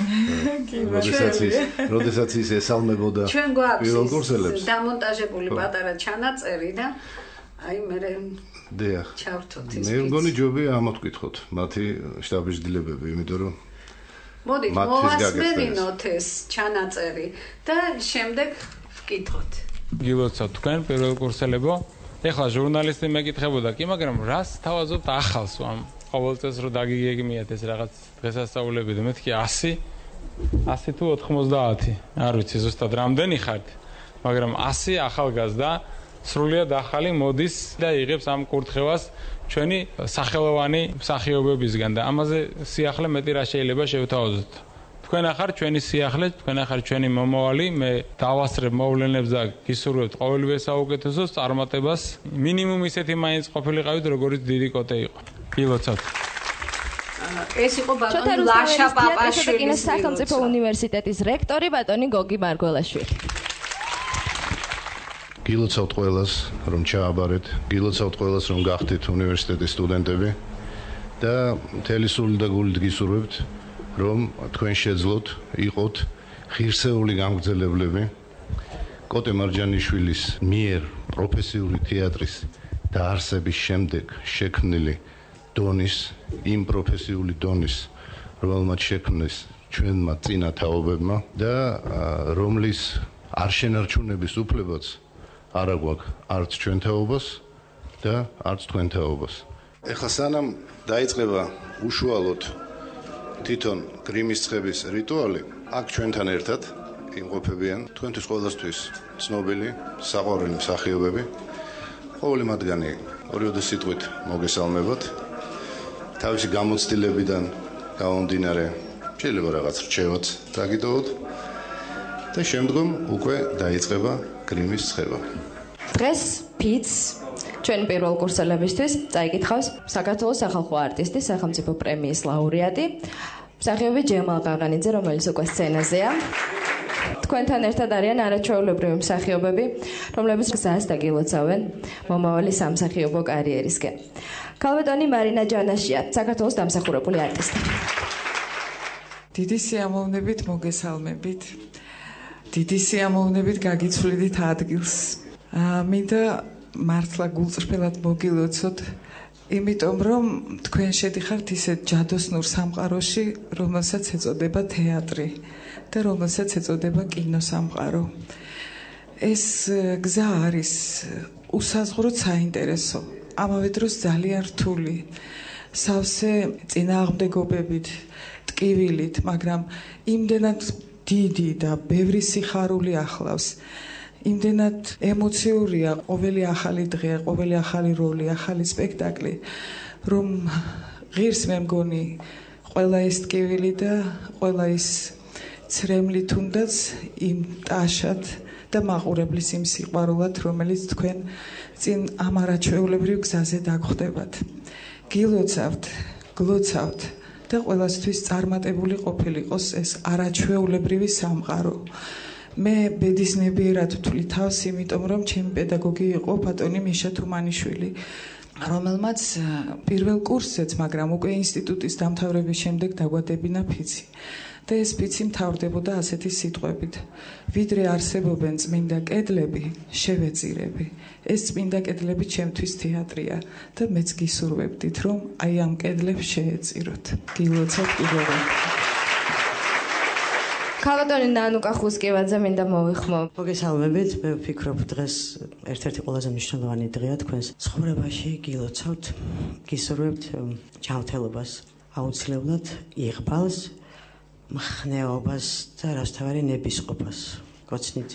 როდესაც ის ესალმებოდა პირველ კურსელებს. დამონტაჟებული პატარა ჩანაწერი და აი მე დიახ. ჩავრთოთ ის. მე მგონი ჯობია ამოთქვითხოთ მათი შტაბის დილებები, იმიტომ რომ მოდით მოვასმენინოთ ეს ჩანაწერი და შემდეგ ვკითხოთ. გილოცავთ თქვენ პირველ კურსელებო. ეხლა ჟურნალისტი მეკითხებოდა კი, მაგრამ რას თავაზობთ ახალს ამ ყოველწელს რო დაგიგეგმიათ ეს რაღაც დღესასწაულები და მეთქი 100 თუ 90, არ ვიცი ზუსტად რამდენი ხართ, მაგრამ 100 ახალგაზრდა სრულიად ახალი მოდის და იღებს ამ კურთხევას ჩვენი სახელოვანი მსახიობებისგან და ამაზე სიახლე მეტი რა შეიძლება შევთავაზოთ. თქვენ ახარ ჩვენი სიახლე, თქვენ ახარ ჩვენი მომავალი, მე დავასწრებ მოვლენებს და გისურვებთ ყოველივე საუკეთესოს, წარმატებას. მინიმუმ ისეთი მაინც ყოფილიყავით, როგორც დიდი კოტე იყო. გილოცავთ. ეს იყო ბატონი ლაშა პაპაშვილის სახელმწიფო უნივერსიტეტის რექტორი ბატონი გოგი მარგველაშვილი. გილოცავთ ყველას, რომ ჩააბარეთ, გილოცავთ ყველას, რომ გახდეთ უნივერსიტეტის სტუდენტები და მთელი სული და გულით გისურვებთ, რომ თქვენ შეძლოთ იყოთ ღირსეული გამგრძელებლები კოტე მარჯანიშვილის მიერ პროფესიული თეატრის დაარსების შემდეგ შექმნილი დონის, იმ პროფესიული დონის, რომელმაც შექმნეს ჩვენმა წინა თაობებმა და რომლის არ შენარჩუნების უფლებაც არ აგვაქვს არც ჩვენ თაობას და არც თქვენ თაობას. ეხლა სანამ დაიწყება უშუალოდ თვითონ გრიმის ცხების რიტუალი, აქ ჩვენთან ერთად იმყოფებიან თქვენთვის ყველასთვის ცნობილი საყვარელი მსახიობები. ყოველი მათგანი ორიოდე სიტყვით მოგესალმებათ. თავისი გამოცდილებიდან გამომდინარე, შეიძლება რაღაც რჩევაც დაგიტოვოთ და შემდგომ უკვე დაიწყება გრიმის ცხება. დღეს ფიც ჩვენ პირველ კურსელებისთვის წაიკითხავს საქართველოს სახალხო არტისტი, სახელმწიფო პრემიის ლაურეატი, მსახიობი ჯემალ ყაღანიძე, რომელიც უკვე სცენაზეა. თქვენთან ერთად არიან არაჩვეულებრივი მსახიობები, რომლებიც გზას დაგილოცავენ მომავალი სამსახიობო კარიერისკენ. ქალბატონი მარინა ჯანაშია, საქართველოს დამსახურებული არტისტი. დიდი სიამოვნებით მოგესალმებით. დიდი სიამოვნებით გაგიცვლიდით ადგილს. მინდა მართლა გულწრფელად მოგილოცოთ, იმიტომ რომ თქვენ შედიხართ ისეთ ჯადოსნურ სამყაროში, რომელსაც ეწოდება თეატრი და რომელსაც ეწოდება კინოსამყარო. ეს გზა არის უსაზღვროდ საინტერესო, ამავე დროს ძალიან რთული, სავსე წინააღმდეგობებით, ტკივილით, მაგრამ იმდენად დიდი და ბევრი სიხარული ახლავს. იმდენად ემოციურია ყოველი ახალი დღე, ყოველი ახალი როლი, ახალი სპექტაკლი, რომ ღირს მე მგონი ყველა ეს ტკივილი და ყველა ის ცრემლი თუნდაც იმ ტაშად და მაყურებლის იმ სიყვარულად, რომელიც თქვენ წინ ამ არაჩვეულებრივ გზაზე დაგხვდებათ. გილოცავთ, გლოცავთ და ყველასთვის წარმატებული ყოფილიყოს ეს არაჩვეულებრივი სამყარო. მე ბედისნებიერად ვთვლი თავს, იმიტომ რომ ჩემი პედაგოგი იყო ბატონი მიშა თუმანიშვილი, რომელმაც პირველ კურსზეც, მაგრამ უკვე ინსტიტუტის დამთავრების შემდეგ დაგვადებინა ფიცი. და ეს ფიცი მთავრდებოდა ასეთი სიტყვებით: ვიდრე არსებობენ წმინდა კედლები, შევეწირები. ეს წმინდა კედლები ჩემთვის თეატრია და მეც გისურვებდით, რომ აი ამ კედლებს შეეწიროთ. გილოცავთ კიდევ. ქალბატონი ნანუკა ხუსკევაძე, მინდა მოვიხმო. მოგესალმებით, მე ვფიქრობ დღეს ერთ-ერთი ყველაზე მნიშვნელოვანი დღეა თქვენს ცხოვრებაში. გილოცავთ, გისურვებთ ჯანმრთელობას, აუცილებლად იღბალს, მხნეობას და რასთავარი ნებისყოფას. გოცნით.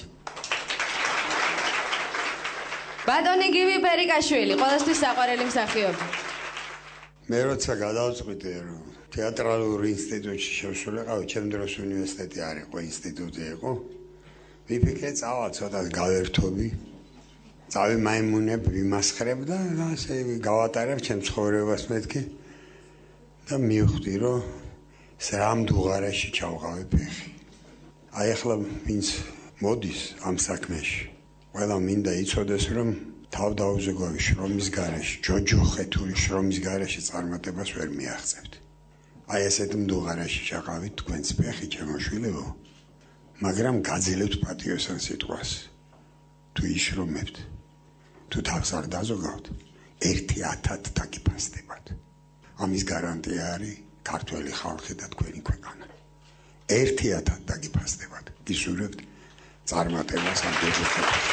ბატონი გივი ბერიკაშვილი, ყველასთვის საყვარელი მსახიობი. მე როცა გადავწყვიტე, რომ თეატრალურ ინსტიტუტში შევსულიყავი, ჩემ დროს უნივერსიტეტი არ იყო, ინსტიტუტი იყო. ვიფიქრე, წავალ ცოტა გავერთობი, წავიმაიმუნებ, ვიმასხრებ და ასე გავატარებ ჩემ ცხოვრებას მეთქი და მივხვდი, რომ სამ დუღარაში ჩავყავი ფეხი. აი ახლა ვინც მოდის ამ საქმეში, ყველა მინდა იცოდეს, რომ თავდაუზოგავი შრომის გარეშე, ჯოჯოხეთური შრომის გარეშე წარმატებას ვერ მიაღწევთ. აი ესეთ მდუღარაში ჩაყავით თქვენს ფეხი ჩემოშვილებო, მაგრამ გაძლევთ პატიოსან სიტყვას. თუ იშრომებთ, თუ თავს არ დაზოგავთ, 1-1000 დაგიფასდებათ. ამის გარანტია არის ქართველი ხალხი და თქვენი ქვეყანა. 1-1000 დაგიფასდებათ. გისურვებთ წარმატებას ამ ჯოჯოხეთში.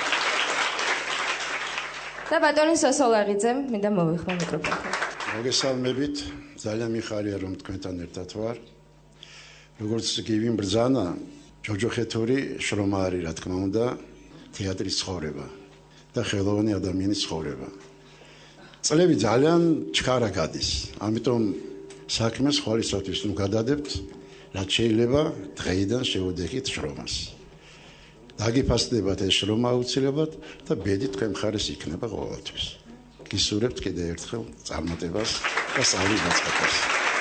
და ბატონი სასოლაღიძე, მინდა მოვიხმო მიკროფონი. მოგესალმებით, ძალიან მიხარია რომ თქვენთან ერთად ვარ. როგორც გივი ბრძანა, ჯოჯოხეთური შრომა არის, რა თქმა უნდა, თეატრის ცხოვრება და ხელოვანი ადამიანის ცხოვრება. წლები ძალიან ჩქარა გადის, ამიტომ საქმეს ხვალისათვის გადადებთ, რაც შეიძლება დღეიდან შევუდექით შრომას. დაგიფასდებათ ეს შრომა აუცილებლად და ბედი თქვენ მხარეს იქნება ყოველთვის. გისურვებთ კიდევ ერთხელ წარმატებას და სწავლის დაწყებას.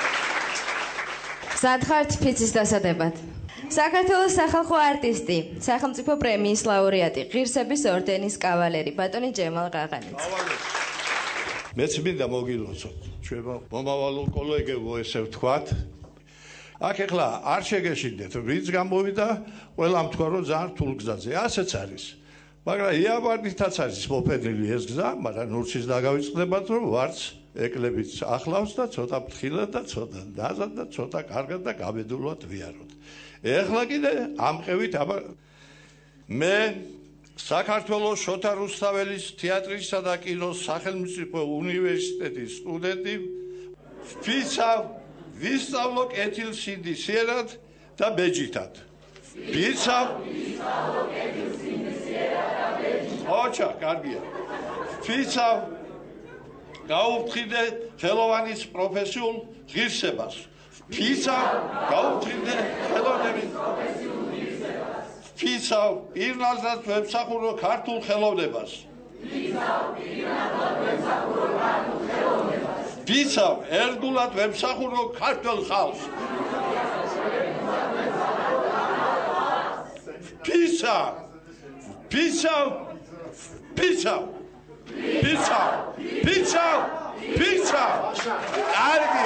გზად ხართ ფიცის დასადებად. საქართველოს სახალხო არტისტი, სახელმწიფო პრემიის ლაურეატი, ღირსების ორდენის კავალერი, ბატონი ჯემალ ყაყანიძე. მეც მინდა მოგილოცოთ ჩვენ მომავალ კოლეგებო ესე ვთქვათ. აქ ეხლა არ შეგეშინდეთ, ვინც გამოვიდა, ყველამ თქვა რომ ძალიან რთულ გზაზე. ასეც არის. მაგრამ იაბარდითაც არის მოფენილი ეს გზა, მაგრამ ნურჩის დაგავიწყდებათ რომ ვარც ეკლებიც ახლავს და ცოტა ფრთხილად და ცოტა დაზად და ცოტა კარგად და გამედულად ვიაროთ. ეხლა კიდე ამყევით მე საქართველოს შოთა რუსთაველის თეატრისა და კინოს სახელმწიფო უნივერსიტეტის სტუდენტი ვფიცავ ვისწავლო კეთილსინდისიერად და ბეჯითად. ვფიცავ ვისწავლო კეთილსინდისიერად და ბეჯითად. ოჩა, კარგია. ვფიცავ გაუფრთხილდე ხელოვანის პროფესიულ ღირსებას. ვფიცავ გაუფრთხილდე ხელოვნების პროფესიულ ღირსებას. ვფიცავ პირნაზრად ვემსახურო ქართულ ხელოვნებას. ვფიცავ პირნაზრად ვემსახურო ქართულ ხელოვნებას. ვფიცავ ერთგულად ვემსახურო ქართულ ხალხს. ვფიცავ ვფიცავ ვფიცავ ვფიცავ ვფიცავ ვფიცავ კარგი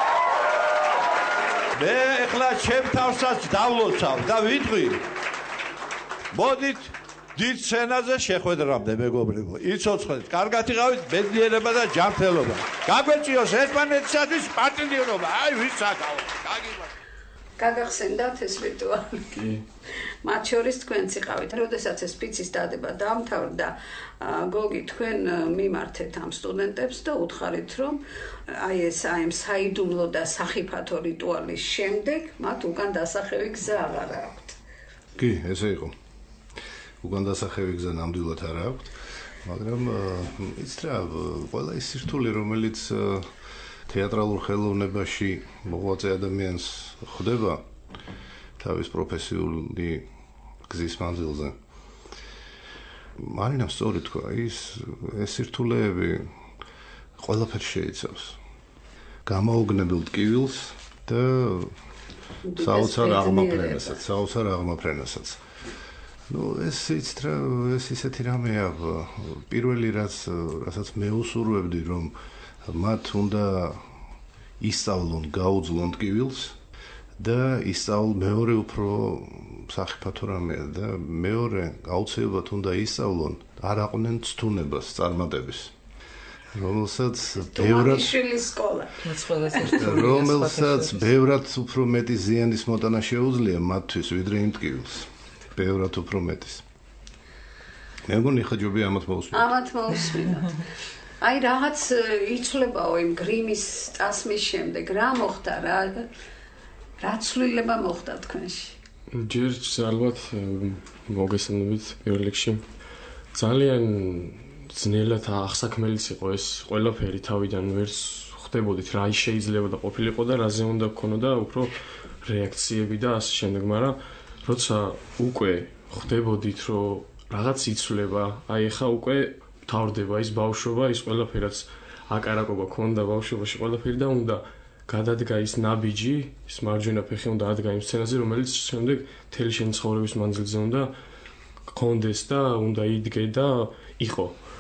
მე ეხლა ჩემ თავსაც დავლოცავ და ვიტყვი მოდით დიდ სცენაზე შეხვედრამდე მეგობრებო იცოცხლეთ კარგად იყავით ბედნიერება და ჯანმრთელობა გაგვეწიოს ერთმანეთისათვის პარტნიორობა აი ვის აკავო გაგიმართ გაგახსენდათ ეს რიტუალი კი მათ შორის თქვენც იყავით როდესაც ეს ფიცის დადება დაამთავრდა გოგი თქვენ მიმართეთ ამ სტუდენტებს და უთხარით რომ აი ეს საიდუმლო და სახიფათო რიტუალის შემდეგ მათ უკან დასახევი გზა აღარ აქვთ კი ესე იყო უკან დასახევი გზა ნამდვილად არ აქვთ მაგრამ იცით რა ყველა ის სირთულე რომელიც თეატრალურ ხელოვნებაში მოღვაწე ადამიანს ხვდება თავის პროფესიული გზის მანძილზე. მარინამ სწორი თქვა, ეს სირთულეები ყველაფერს შეიცავს. გამოუგნებელ ტკივილს და საოცარ აღმაფრენასაც. ნუ ეს იცით რა, ეს ისეთი რამეა, პირველი რასაც მე უსურვებდი რომ მათ უნდა ისწავლონ, გაუძლონ ტკივილს და ისწავლონ მეორე უფრო სახიფათო რამეა და მეორე აუცილებლად უნდა ისწავლონ არაყვნენ ცთუნებას წარმატების რომელსაც ბევრად უფრო მეტი ზიანის მოტანა შეუძლია მათთვის ვიდრე იმ ტკივილს ბევრად უფრო მეტის მე მგონი ხაჯობი ამათ მოусმინოთ აი რაღაც იცვლებაო იმ გრიმის წასმის შემდეგ რა მოხდა რა ცვლილება მოხდა თქვენში ჯერ ალბათ მოგესალმებით პირველ რიგში ძალიან ძნელად აღსაქმელიც იყო ეს ყველაფერი თავიდან ვერც ხვდებოდით რა შეიძლება და ყოფილიყო და რაზე უნდა გქონოდა უფრო რეაქციები და ასე შემდეგ მაგრამ როცა უკვე ხვდებოდით რომ რაღაც იცვლება აი ხა უკვე თავდება ის ბავშვობა ის ყველაფერაც აკარაკობა ქონდა ბავშვობაში ყველაფერი და უნდა გადადგა ის ნაბიჯი ის მარჯვენა ფეხი უნდა ადგა იმ სცენაზე რომელიც შემდეგ მთელი შენი ცხოვრების მანძილზე უნდა გქონდეს და უნდა იდგე და იყო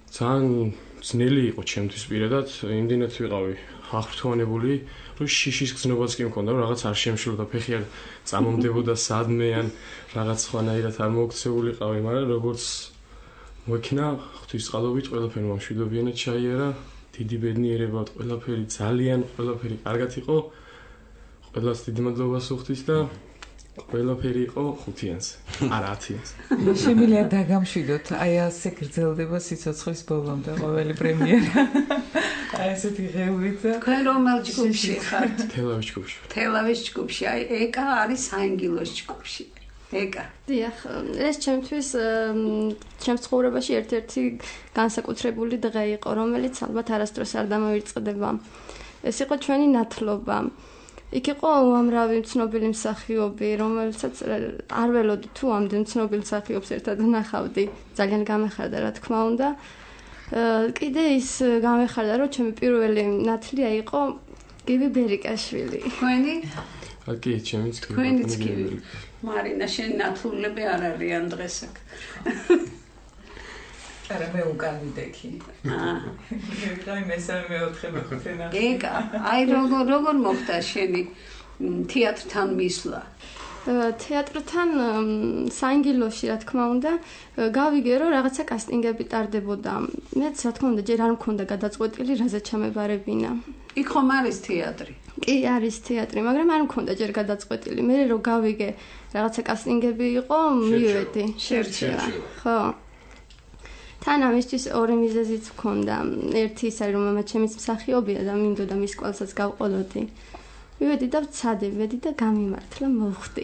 ძალიან ძნელი იყო ჩემთვის პირადად, იმდენად ვიყავი აღფრთოვანებული, რომ შიშის გზნობაც კი მქონდა, რომ რაღაც არ შემშლოდა, ფეხი არ წამომდებოდა სადმე ან რაღაც სხვანაირად არ მოქცეულიყავი, მაგრამ როგორც მოიქნა ღვთისწყალობით ყველაფერი მშვიდობიანად ჩაიარა, დიდი ბედნიერება, ყველაფერი ძალიან ყველაფერი კარგად იყო. ყველას დიდი მადლობას უხდის და ყველაფერი იყო 5-იანზე, არა 10-იანზე. შემიძლია დაგამშვიდოთ, აი ასე გრძელდება სიცოცხლის ბოლომდე ყოველი პრემიერა. აი ესეთი ღევით. თქვენ რომელ ჯგუფში ხართ? თელავის ჯგუფში. თელავის ჯგუფში. აი ეკა არის საინგილოს ჯგუფში. ეკა. დიახ, ეს ჩემთვის ჩემს ცხოვრებაში ერთ-ერთი განსაკუთრებული დღე იყო, რომელიც ალბათ არასდროს არ დამოვირწყდება. ეს იყო ჩვენი ნათლობა. იქ იყო უამრავი ცნობილი მსახიობი, რომელსაც არ ველოდი თუ ამდენ ცნობილ მსახიობს ერთად ნახავდი. ძალიან გამეხარდა, რა თქმა უნდა. კიდე ის გამეხარდა, რომ ჩემი პირველი ნათლია იყო გივი ბერიკაშვილი. თქვენი? კი, ჩემიც კი. თქვენიც კი. მარინა, შენ ნათლულები არ არიან დღეს აქ. არა მე უკან ვიდექი. აი მესამე მეოთხე მეხუთე ნახე. ეკა, აი როგორ მოხდა შენი თეატრთან მისვლა? თეატრთან საინგილოში, რა თქმა უნდა, გავიგე რომ რაღაცა კასტინგები ტარდებოდა. მეც რა თქმა უნდა ჯერ არ მქონდა გადაწყვეტილი, რაზეც ჩამებარებინა. იქ ხომ არის თეატრი? კი, არის თეატრი, მაგრამ არ მქონდა ჯერ გადაწყვეტილი. მე რომ გავიგე რაღაცა კასტინგები იყო, მივედი. შერჩევა. ხო. თან ამისთვის ორი მიზეზიც მქონდა. ერთი ის არის რომ მამა ჩემის მსახიობია და მინდოდა მის კვალსაც გავყოლოდი. მივედი და ვცადები და გამიმართლა მოვხდი.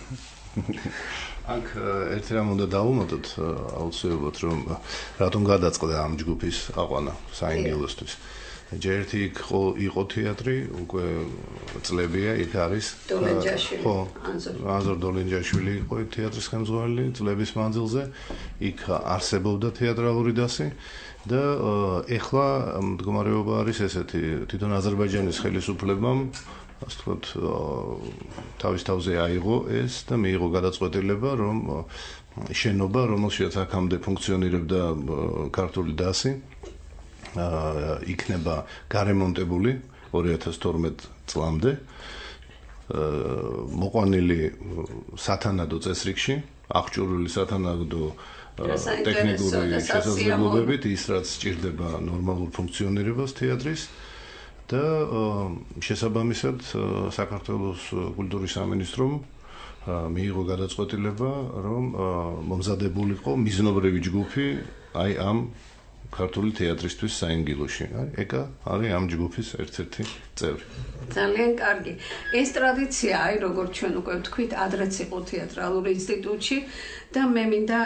აქ ერთი რამ უნდა დავუმატოთ აუცილებლად რომ რატომ გადაწყდა ამ ჯგუფის აყვანა საინგილოსთვის. ჯერტი იყო თეატრი, უკვე წლებია, იქ არის. ხო, ანზორ დოლენჯაშვილი იყო თეატრის ხელმძღვანელი წლების მანძილზე. იქ არსებობდა თეატრალური დასი და ეხლა მდგომარეობა არის ესეთი, თვითონ აზერბაიჯანის ხელისუფლებამ ასე ვთქვათ, თავის თავზე აიღო ეს და მიიღო გადაწყვეტილება, რომ შენობა, რომელშიც აქამდე ფუნქციონირებდა ქართული დასი, იქნება გარემონტებული 2012 წლამდე. მოყვანილი სათანადო წესრიგში, აღჭურვილი სათანადო ტექნიკური შესაძლებლობებით, ის რაც სჭირდება ნორმალურ ფუნქციონირებას თეატრის. და შესაბამისად საქართველოს კულტურის სამინისტრომ მიიღო გადაწყვეტილება, რომ მომზადებულიყო მიზნობრივი ჯგუფი აი ამ ქართული თეატრისთვის საინგილოში. ეკა არის ამ ჯგუფის ერთ-ერთი წევრი. ძალიან კარგი. ეს ტრადიცია, აი როგორც ჩვენ უკვე ვთქვით, ადრეც იყო თეატრალურ ინსტიტუტში და მე მინდა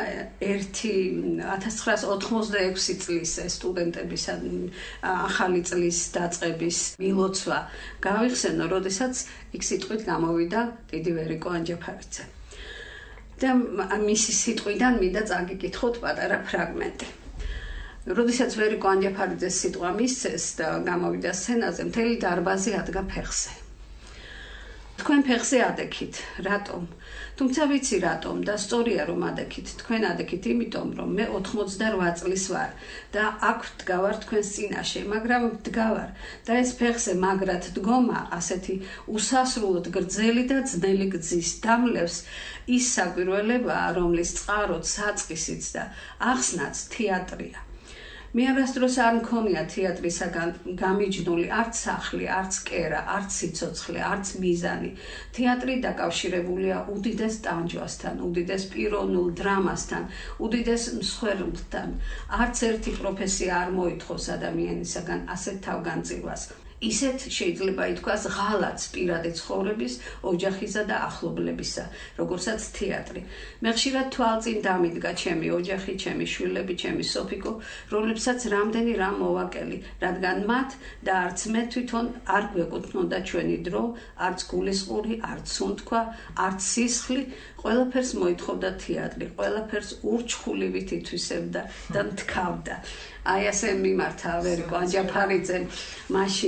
1986 წლის სტუდენტების ახალი წლის დაწყების მილოცვა გავიხსენო, როდესაც იქ სიტყვით გამოვიდა დიდი ვერიკო ანჯაფარიძე. და მისი სიტყვიდან მინდა წაგიკითხოთ პატარა ფრაგმენტი. როდესაც ვერიკო ანჯაფარიძეს სიტყვა მისცეს და გამოვიდა სცენაზე, მთელი დარბაზი ადგა ფეხზე. თქვენ ფეხზე ადექით, რატომ? თუმცა ვიცი რატომ და სწორია რომ ადექით. თქვენ ადექით იმიტომ, რომ მე 88 წლის ვარ და აქ ვდგავარ თქვენს წინაშე, მაგრამ ვდგავარ და ეს ფეხზე მაგრად დგომა ასეთი უსასრულოდ გრძელი და ძნელი გზის დამლევს ის საკვირველებაა, რომლის წყაროც, საწყისიც და ახსნაც თეატრია. მე არასდროს არ მქონია თეატრისაგან გამიჯნული არც სახლი, არც კერა, არც სიცოცხლე, არც მიზანი. თეატრი დაკავშირებულია უდიდეს ტანჯვასთან, უდიდეს პიროვნულ დრამასთან, უდიდეს მსხვერპლთან. არც ერთი პროფესია არ მოითხოვს ადამიანისაგან ასეთ თავგანწირვას. ისეთ შეიძლება ითქვას ღალატს პირადი ცხოვრების, ოჯახისა და ახლობლებისა, როგორცაც თეატრი. მე ხშირად თვალწინ დამიდგა ჩემი ოჯახი, ჩემი შვილები, ჩემი სოფიკო, რომლებსაც რამდენი რამ მოვაკელი, რადგან მათ და არც მე თვითონ არ გვეკუთვნოდა ჩვენი დრო, არც გულისყური, არც სუნთქვა, არც სისხლი, ყველაფერს მოითხოვდა თეატრი, ყველაფერს ურჩხულივით ითვისებდა და მთქავდა. აი ასე მიმართა ვერიკო ანჯაფარიძემ მაშინ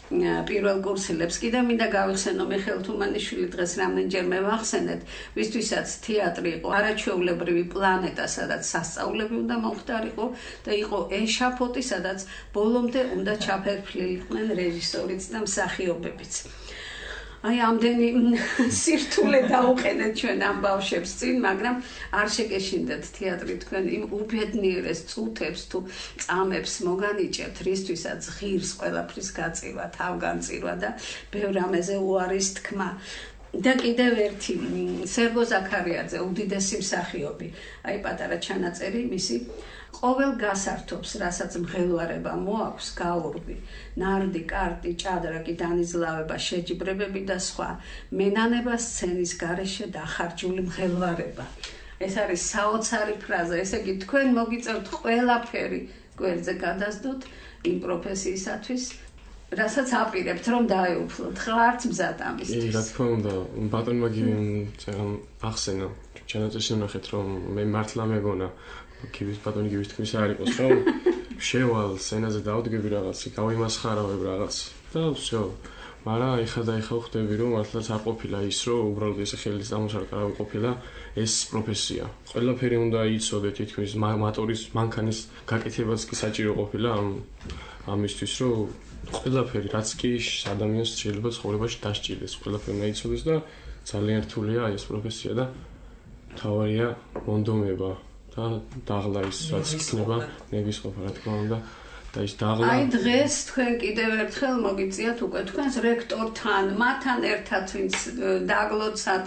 პირველ კურსელებს კიდევ მინდა გავიხსენო მიხეილ თუმანიშვილი დღეს რამდენჯერმე ვახსენეთ, ვისთვისაც თეატრი იყო არაჩვეულებრივი პლანეტა, სადაც სასწაულები უნდა მომხდარიყო და იყო ეშაფოტი, სადაც ბოლომდე უნდა ჩაფერფლილიყვნენ რეჟისორიც და მსახიობებიც. აი ამდენი სირთულე დაუყენეთ ჩვენ ამ ბავშვებს წინ, მაგრამ არ შეგეშინდეთ თეატრი თქვენ იმ უბედნიერეს წუთებს თუ წამებს მოგანიჭებთ, რისთვისაც ღირს ყველაფრის გაწირვა, თავგანწირვა და ბევრ რამეზე უარის თქმა. და კიდევ ერთი სერგო ზაქარიაძე, უდიდესი მსახიობი, აი პატარა ჩანაწერი მისი ყოველ გასართობს, რასაც მღელვარება მოაქვს, გაურბი, ნარდი, კარტი, ჭადრაკი, დანიზლავება, შეჯიბრებები და სხვა, მენანება სცენის გარეშე დახარჯული მღელვარება. ეს არის საოცარი ფრაზა, ესე იგი თქვენ მოგიწევთ ყველაფერი გვერდზე გადასდოთ იმ პროფესიისათვის, რასაც აპირებთ რომ დაეუფლოთ. ხლა არც მზად ამისთვის. რა თქმა უნდა, ბატონმა გიწერა ახსენა, ჩანაწერში ვნახეთ რომ მე მართლა მეგონა გივის ბატონი გივის თქმის არ იყოს რომ შევალ სცენაზე დავდგები რაღაც, გავიმასხარავებ რაღაც და всё. მაგრამ ეხა ხვდები რომ მართლაც არ ყოფილა ის რომ უბრალოდ ესე ხელის დამუშავება არ ყოფილა ეს პროფესია. ყველაფერი უნდა იცოდეთ თითქმის მატორის მანქანის გაკეთებაც კი საჭირო ყოფილა ამისთვის რომ ყველაფერი რაც კი ადამიანს შეიძლება ცხოვრებაში დასჭირდეს, ყველაფერი უნდა იცოდეს და ძალიან რთულია ეს პროფესია და თავარია მონდომება. დაღლა ის რაც იქნება ნებისყოფა რა თქმა უნდა და ის დაღლა აი დღეს თქვენ კიდევ ერთხელ მოგიწიათ უკვე თქვენს რექტორთან, მათთან ერთად ვინც დაგლოცათ,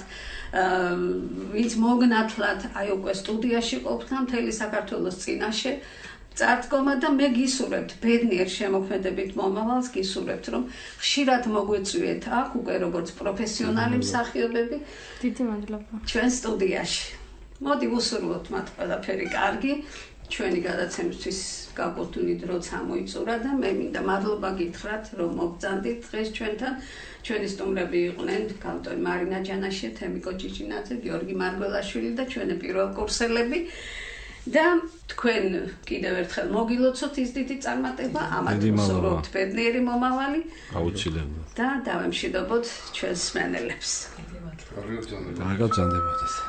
ვინც მოგნათლათ, აი უკვე სტუდიაში ყოფთ მთელი საქართველოს წინაშე წარდგომა და მე გისურვებთ ბედნიერ შემოქმედებით მომავალს, გისურვებთ რომ ხშირად მოგვეწვიეთ აქ უკვე როგორც პროფესიონალი მსახიობები დიდი მადლობა ჩვენ სტუდიაში. მოდი ვუსურვოთ მათ ყველაფერი კარგი, ჩვენი გადაცემისთვის გაკურთული დრო წამოიწურა და მე მინდა მადლობა გითხრათ, რომ მოგწანდით დღეს ჩვენთან. ჩვენი სტუმრები იყვნენ კანტონი მარინა ჯანაშია, თემიკო ჭიჭინაძე, გიორგი მარგველაშვილი და ჩვენი პირველ კურსელები. და თქვენ კიდევ ერთხელ მოგილოცოთ ის დიდი წარმატება, ამათ ვუსურვოთ ბედნიერი მომავალი. აუცილებლად. და დავემშვიდობოთ ჩვენს მსმენელებს. გაგრძანდებათ ეს.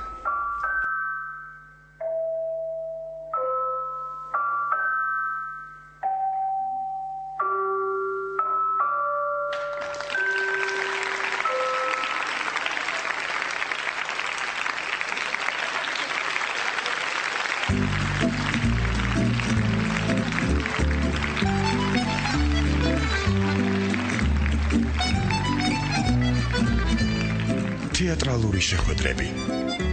თეატრალური შეხვედრები